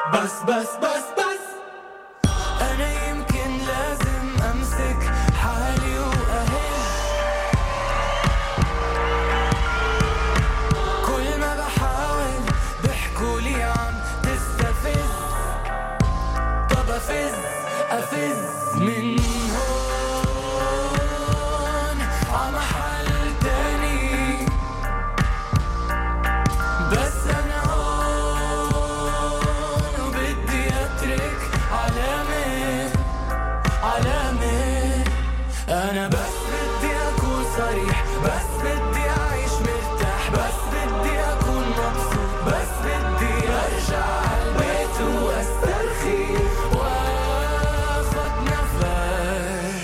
بس بس بس بس أنا يمكن لازم أمسك حالي وأهل كل ما بحاول بحكولي عم تستفز طب أفز من هون عمحل تاني بس أنا هون وبدي أترك علامة أنا بس بدي أكون صريح بس بدي أعيش مرتاح بس بدي أكون مبسوط بس بدي أرجع عالبيت وأسترخي وأخد نفس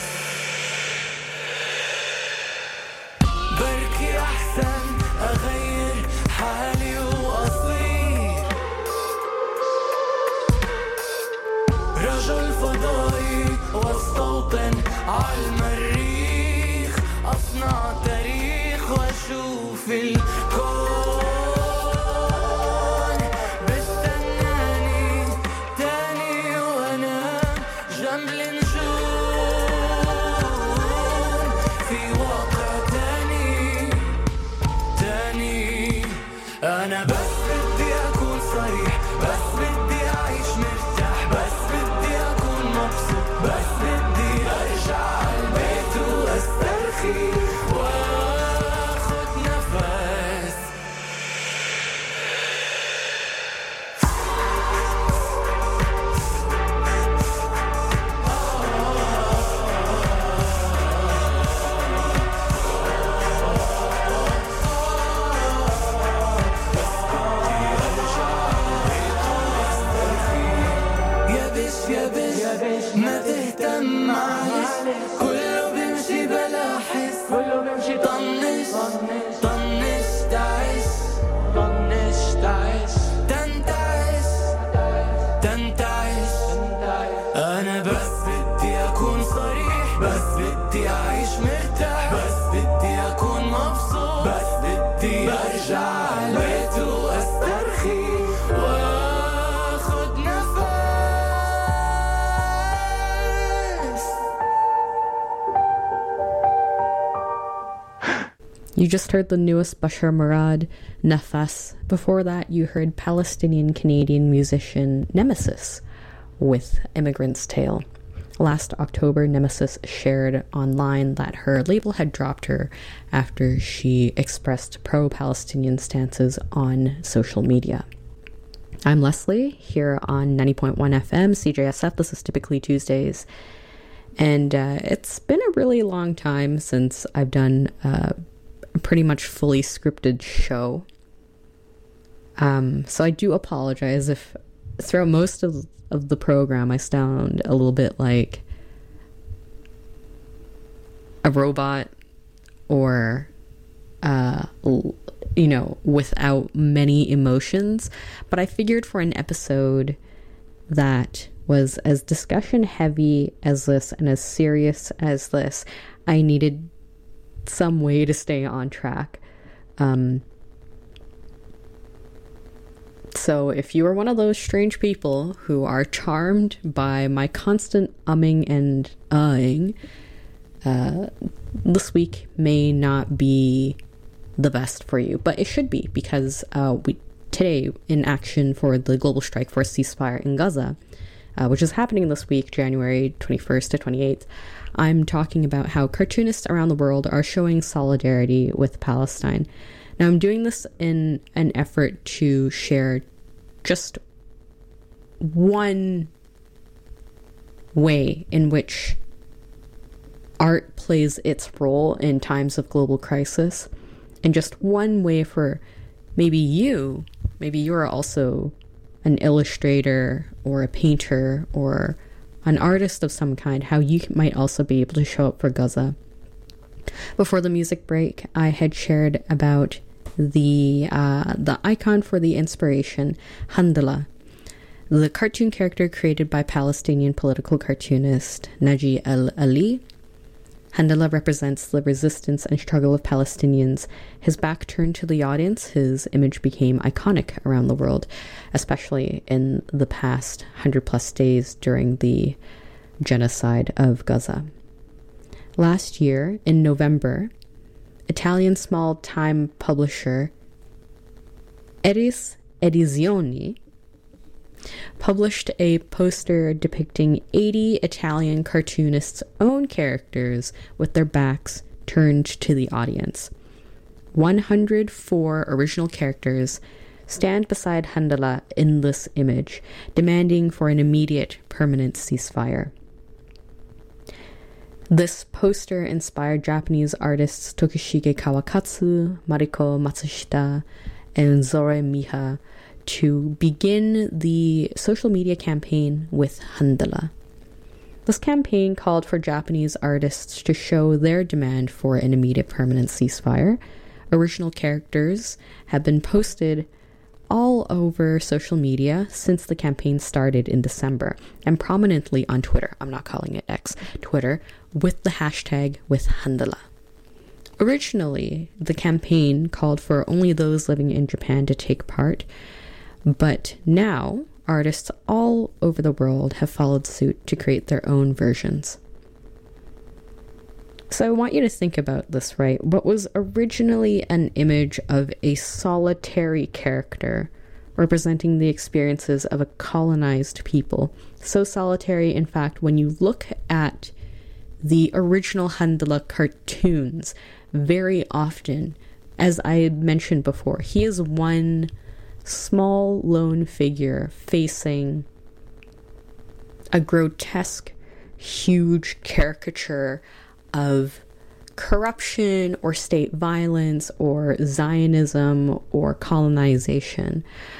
بركي أحسن أغير حالي وأصير رجل فضائي واستوطن عالمريخ أصنع تاريخ وأشوف الكون بستناني تاني وأنا جنب النجوم في واقع تاني أنا بس بدي أكون صريح بس بدي أعيش مرتاح بس بدي أكون مبسوط بس بدي أرجع عالبيت وأسترخي وأخد نفس يابش ما تهتم معلش كله بيمشي بلا حس طنش تعيش تنتعش أنا بس بدي أكون صريح بس بدي أعيش مرتاح بس بدي أكون مبسوط بس بدي أرجع عالبيت وأسترخي وأخد نفس You just heard the newest Bashar Murad, Nafas. Before that, you heard Palestinian-Canadian musician Nemesis with Immigrant's Tale. Last October, Nemesis shared online that her label had dropped her after she expressed pro-Palestinian stances on social media. I'm Leslie, here on 90.1 FM, CJSF. This is Typically Tuesdays. And it's been a really long time since I've done a pretty much fully scripted show. So I do apologize if throughout most of the program I sound a little bit like a robot or without many emotions. But I figured for an episode that was as discussion heavy as this and as serious as this, I needed some way to stay on track. So if you are one of those strange people who are charmed by my constant umming and ahhing, this week may not be the best for you, but it should be, because today, in action for the global strike for a ceasefire in Gaza, which is happening this week, January 21st to 28th, I'm talking about how cartoonists around the world are showing solidarity with Palestine. Now, I'm doing this in an effort to share just one way in which art plays its role in times of global crisis, and just one way for maybe you're also an illustrator or a painter or an artist of some kind, how you might also be able to show up for Gaza. Before the music break, I had shared about the icon for the inspiration, Handala, the cartoon character created by Palestinian political cartoonist Naji El-Ali. Handala represents the resistance and struggle of Palestinians. His back turned to the audience, his image became iconic around the world, especially in the past 100+ days during the genocide of Gaza. Last year, in November, Italian small-time publisher Eris Edizioni published a poster depicting 80 Italian cartoonists' own characters with their backs turned to the audience. 104 original characters stand beside Handala in this image, demanding for an immediate, permanent ceasefire. This poster inspired Japanese artists Tokushige Kawakatsu, Mariko Matsushita, and Zore Miha to begin the social media campaign with Handala. This campaign called for Japanese artists to show their demand for an immediate permanent ceasefire. Original characters have been posted all over social media since the campaign started in December, and prominently on Twitter, I'm not calling it X, Twitter, with the hashtag with Handala. Originally, the campaign called for only those living in Japan to take part, but now artists all over the world have followed suit to create their own versions. So I want you to think about this, right? What was originally an image of a solitary character representing the experiences of a colonized people. So solitary, in fact, when you look at the original Handala cartoons, very often, as I had mentioned before, he is one small lone figure facing a grotesque, huge caricature of corruption or state violence or Zionism or colonization.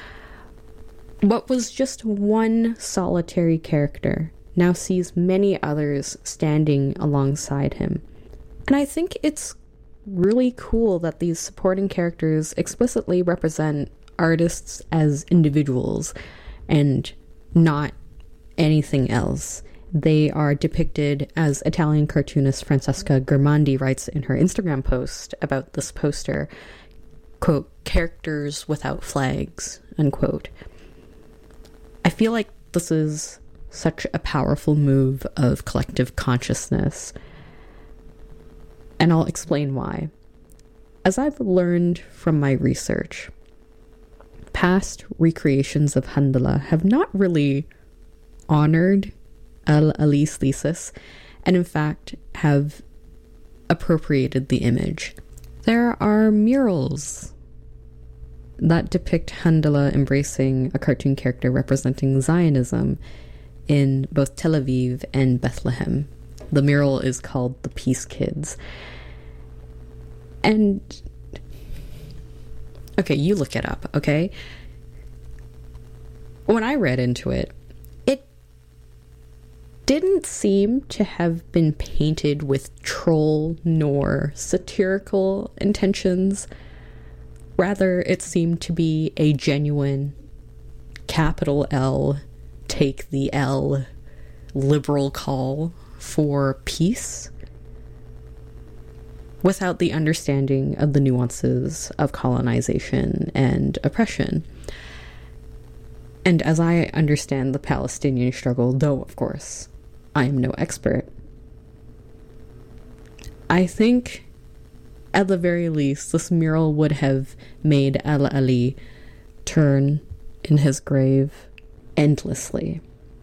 What was just one solitary character now sees many others standing alongside him. And I think it's really cool that these supporting characters explicitly represent artists as individuals and not anything else. They are depicted, as Italian cartoonist Francesca Germandi writes in her Instagram post about this poster, quote, characters without flags, unquote. I feel like this is such a powerful move of collective consciousness, and I'll explain why. As I've learned from my research, past recreations of Handala have not really honored Al-Ali's thesis, and in fact have appropriated the image. There are murals that depict Handala embracing a cartoon character representing Zionism in both Tel Aviv and Bethlehem. The mural is called The Peace Kids. And okay, you look it up, okay? When I read into it, it didn't seem to have been painted with troll nor satirical intentions. Rather, it seemed to be a genuine, capital L, take the L, liberal call for peace, without the understanding of the nuances of colonization and oppression. And as I understand the Palestinian struggle, though of course I am no expert, I think at the very least this mural would have made Al-Ali turn in his grave endlessly.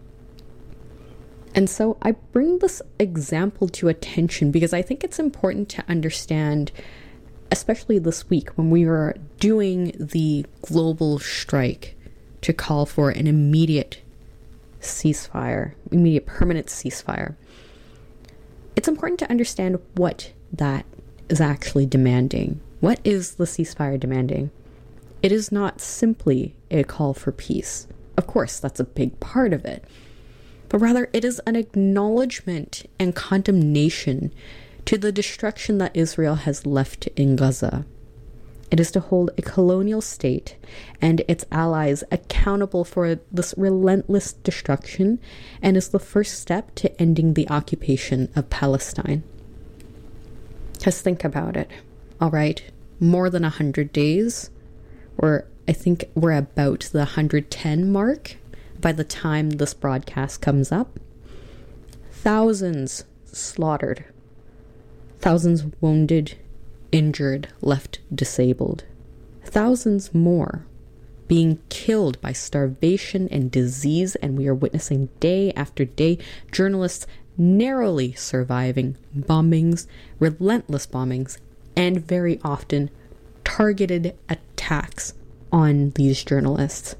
And so I bring this example to attention because I think it's important to understand, especially this week when we were doing the global strike to call for an immediate ceasefire, immediate permanent ceasefire. It's important to understand what that is actually demanding. What is the ceasefire demanding? It is not simply a call for peace. Of course, that's a big part of it. But rather, it is an acknowledgement and condemnation to the destruction that Israel has left in Gaza. It is to hold a colonial state and its allies accountable for this relentless destruction, and is the first step to ending the occupation of Palestine. Because think about it, all right? More than 100 days, or I think we're about the 110 mark by the time this broadcast comes up. Thousands slaughtered. Thousands wounded, injured, left disabled. Thousands more being killed by starvation and disease, and we are witnessing day after day journalists narrowly surviving bombings, relentless bombings, and very often targeted attacks on these journalists.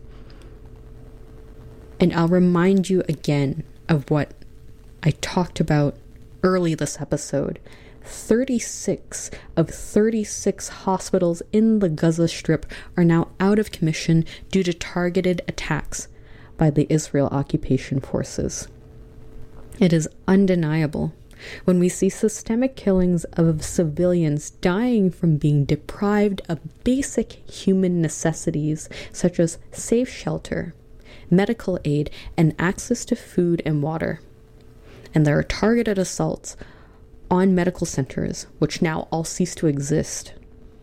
And I'll remind you again of what I talked about early this episode. 36 of 36 hospitals in the Gaza Strip are now out of commission due to targeted attacks by the Israel occupation forces. It is undeniable when we see systemic killings of civilians dying from being deprived of basic human necessities such as safe shelter, medical aid, and access to food and water. And there are targeted assaults on medical centers, which now all cease to exist.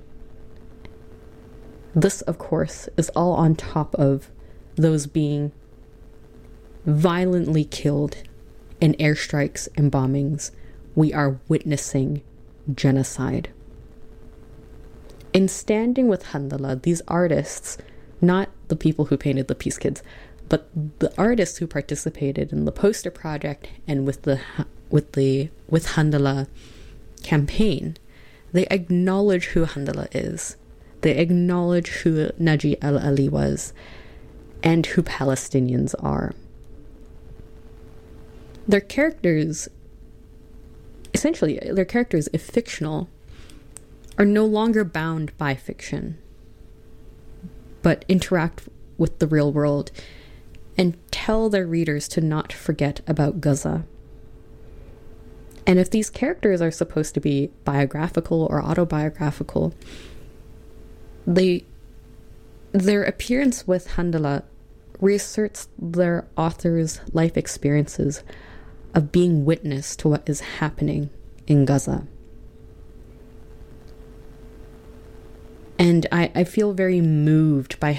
This, of course, is all on top of those being violently killed in airstrikes and bombings. We are witnessing genocide. In Standing with Handala, these artists, not the people who painted the Peace Kids, but the artists who participated in the poster project and with Handala campaign, they acknowledge who Handala is. They acknowledge who Naji al-Ali was and who Palestinians are. Their characters, if fictional, are no longer bound by fiction, but interact with the real world and tell their readers to not forget about Gaza. And if these characters are supposed to be biographical or autobiographical, their appearance with Handala reasserts their author's life experiences of being witness to what is happening in Gaza. And I feel very moved by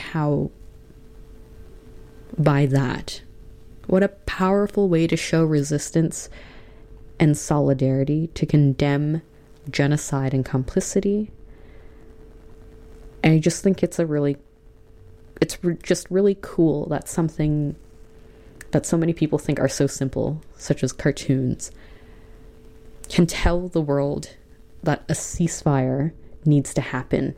that. What a powerful way to show resistance and solidarity, to condemn genocide and complicity. And I just think it's just really cool that something that so many people think are so simple, such as cartoons, can tell the world that a ceasefire needs to happen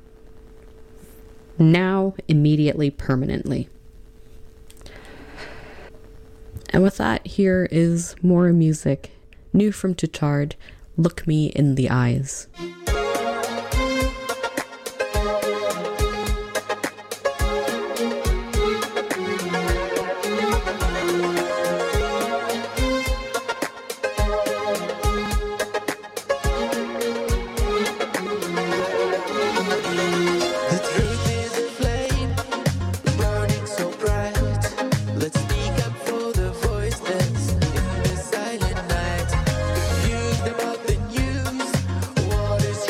now, immediately, permanently. And with that, here is more music, new from Tutard, Look Me in the Eyes. What is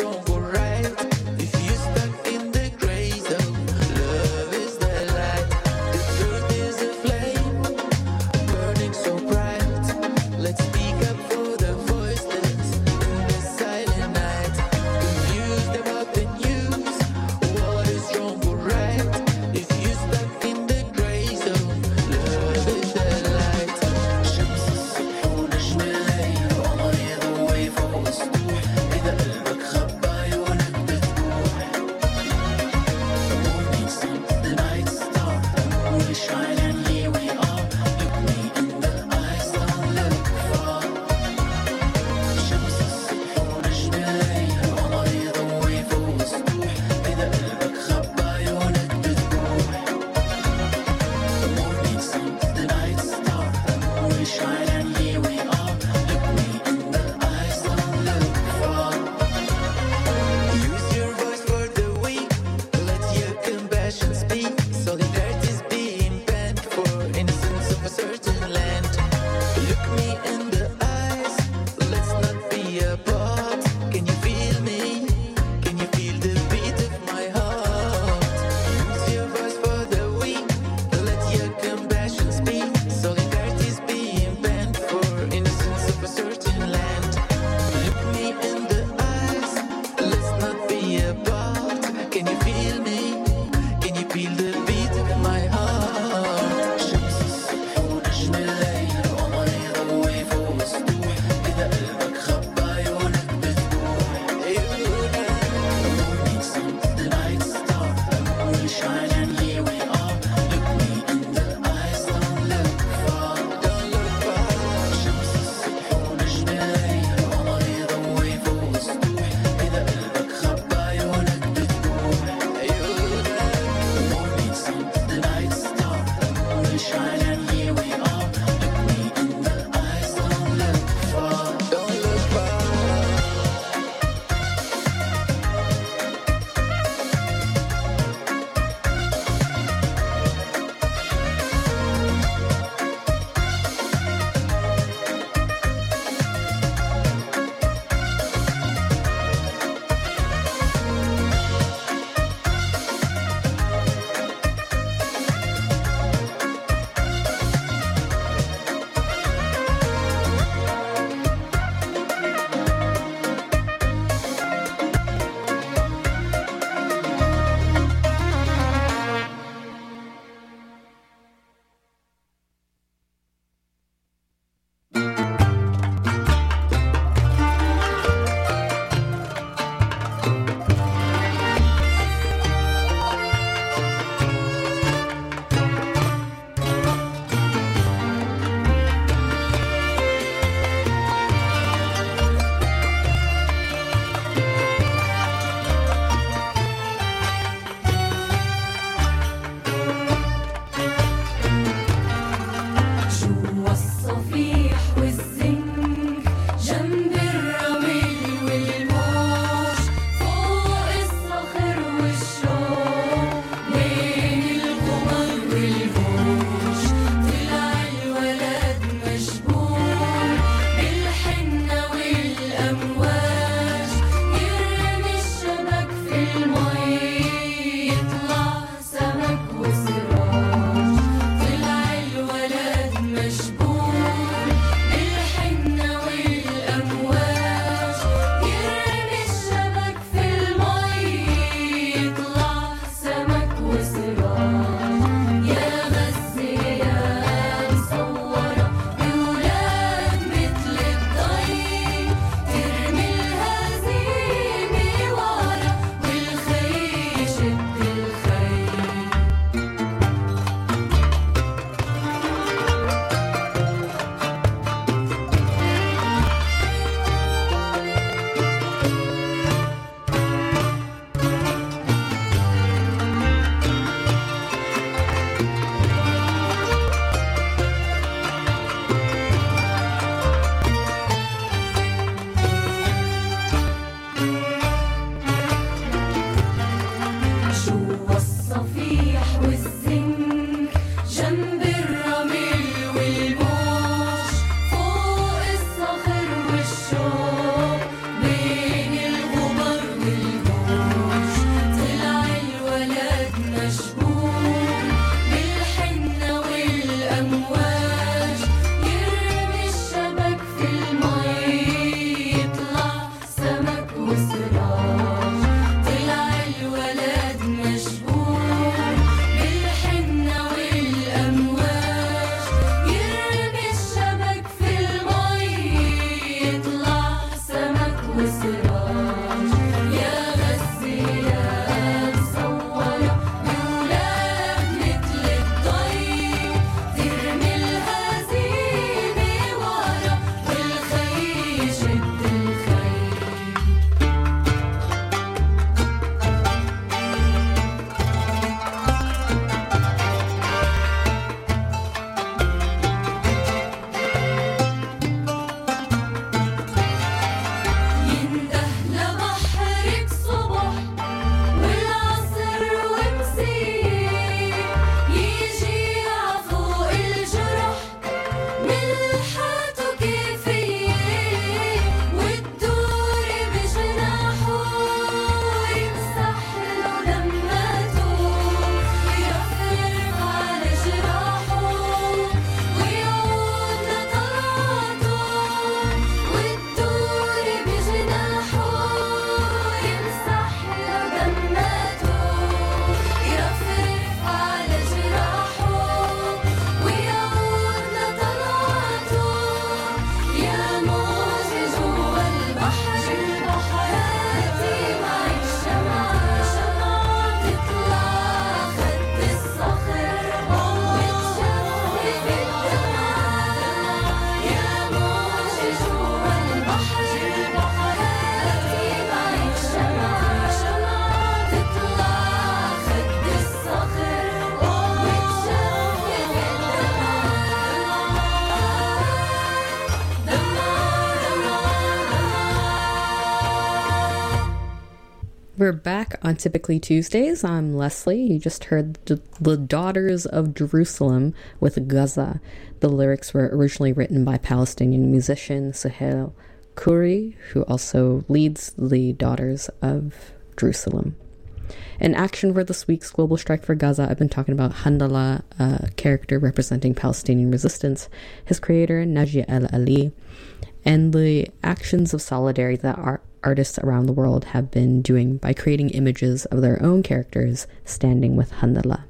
We're back on Typically Tuesdays. I'm Leslie. You just heard the Daughters of Jerusalem with Gaza. The lyrics were originally written by Palestinian musician Suhail Khoury, who also leads the Daughters of Jerusalem. In action for this week's global strike for Gaza, I've been talking about Handallah, a character representing Palestinian resistance, his creator Naji El-Ali, and the actions of solidarity that artists around the world have been doing by creating images of their own characters standing with Handallah.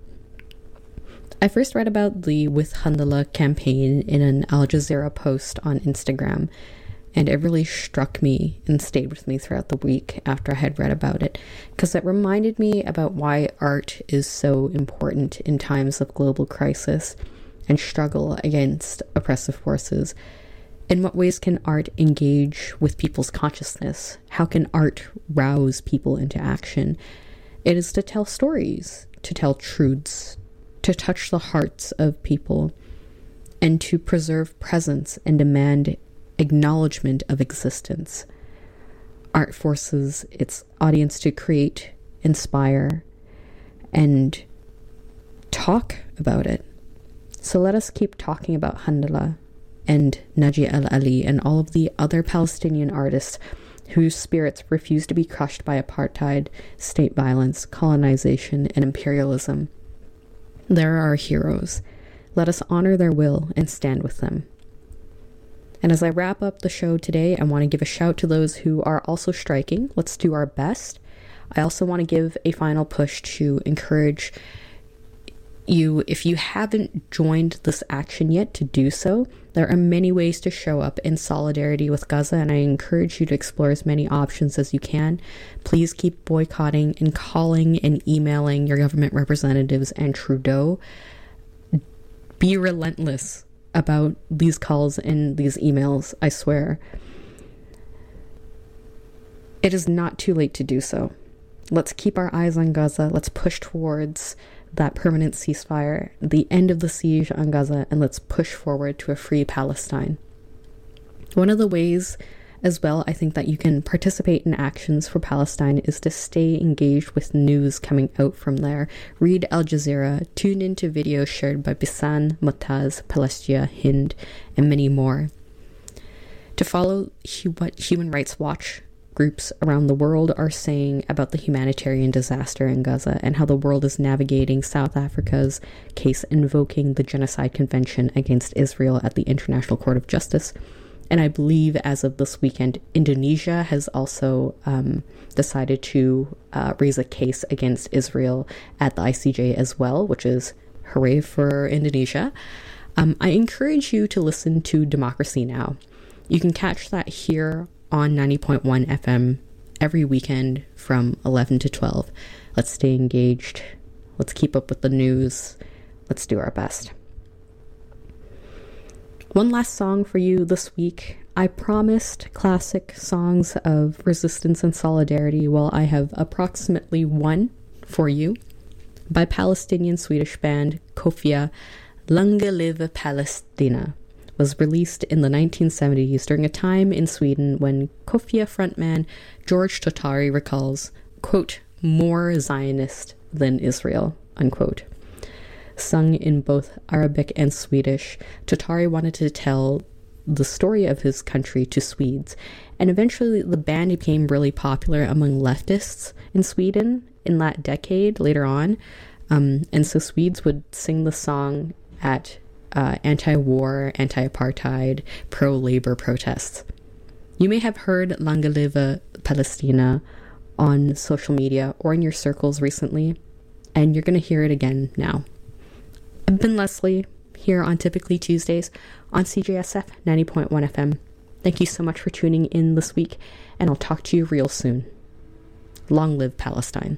I first read about the With Handallah campaign in an Al Jazeera post on Instagram, and it really struck me and stayed with me throughout the week after I had read about it, because it reminded me about why art is so important in times of global crisis and struggle against oppressive forces. In what ways can art engage with people's consciousness? How can art rouse people into action? It is to tell stories, to tell truths, to touch the hearts of people, and to preserve presence and demand acknowledgement of existence. Art forces its audience to create, inspire, and talk about it. So let us keep talking about Handallah and Naji El-Ali and all of the other Palestinian artists whose spirits refuse to be crushed by apartheid, state violence, colonization, and imperialism. They're our heroes. Let us honor their will and stand with them. And as I wrap up the show today, I want to give a shout to those who are also striking. Let's do our best. I also want to give a final push to encourage you, if you haven't joined this action yet, to do so. There are many ways to show up in solidarity with Gaza, and I encourage you to explore as many options as you can. Please keep boycotting and calling and emailing your government representatives and Trudeau. Be relentless about these calls and these emails, I swear. It is not too late to do so. Let's keep our eyes on Gaza. Let's push towards that permanent ceasefire, the end of the siege on Gaza, and let's push forward to a free Palestine. One of the ways as well, I think, that you can participate in actions for Palestine is to stay engaged with news coming out from there. Read Al Jazeera, tune into videos shared by Bisan, Mutaz, Palestia, Hind, and many more. To follow what Human Rights Watch groups around the world are saying about the humanitarian disaster in Gaza and how the world is navigating South Africa's case invoking the Genocide Convention against Israel at the International Court of Justice. And I believe as of this weekend, Indonesia has also decided to raise a case against Israel at the ICJ as well, which is hooray for Indonesia. I encourage you to listen to Democracy Now! You can catch that here on 90.1 FM every weekend from 11 to 12. Let's stay engaged. Let's keep up with the news. Let's do our best. One last song for you this week. I promised classic songs of resistance and solidarity. Well, I have approximately one for you by Palestinian Swedish band Kofia. Länge leve Palestina was released in the 1970s during a time in Sweden when Kofia frontman George Totari recalls, quote, more Zionist than Israel, unquote. Sung in both Arabic and Swedish, Totari wanted to tell the story of his country to Swedes, and eventually the band became really popular among leftists in Sweden in that decade later on, and so Swedes would sing the song at anti-war, anti-apartheid, pro-labor protests. You may have heard Länge leve Palestina on social media or in your circles recently, and you're going to hear it again now. I've been Leslie, here on Typically Tuesdays on CJSF 90.1 FM. Thank you so much for tuning in this week, and I'll talk to you real soon. Long live Palestine.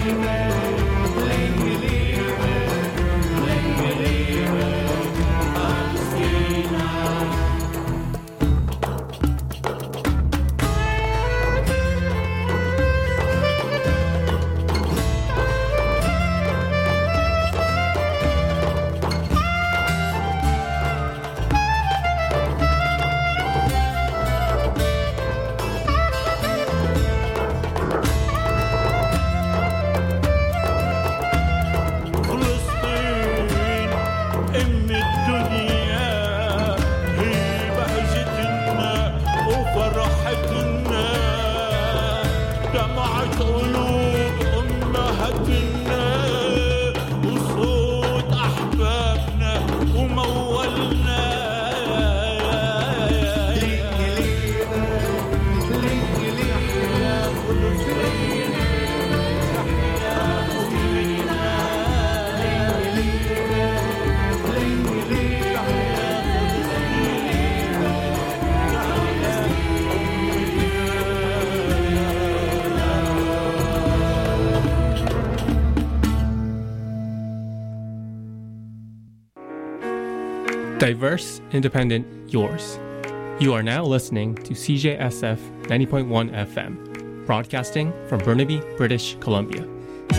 Diverse, independent, yours. You are now listening to CJSF 90.1 FM, broadcasting from Burnaby, British Columbia.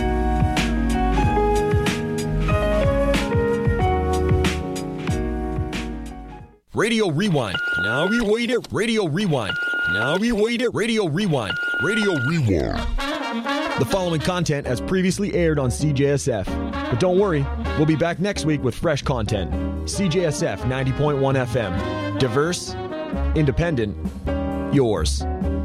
Radio Rewind. Now we wait it. Radio Rewind. Now we wait it. Radio Rewind. Radio Rewind. The following content has previously aired on CJSF. But don't worry, we'll be back next week with fresh content. CJSF 90.1 FM. Diverse, independent, yours.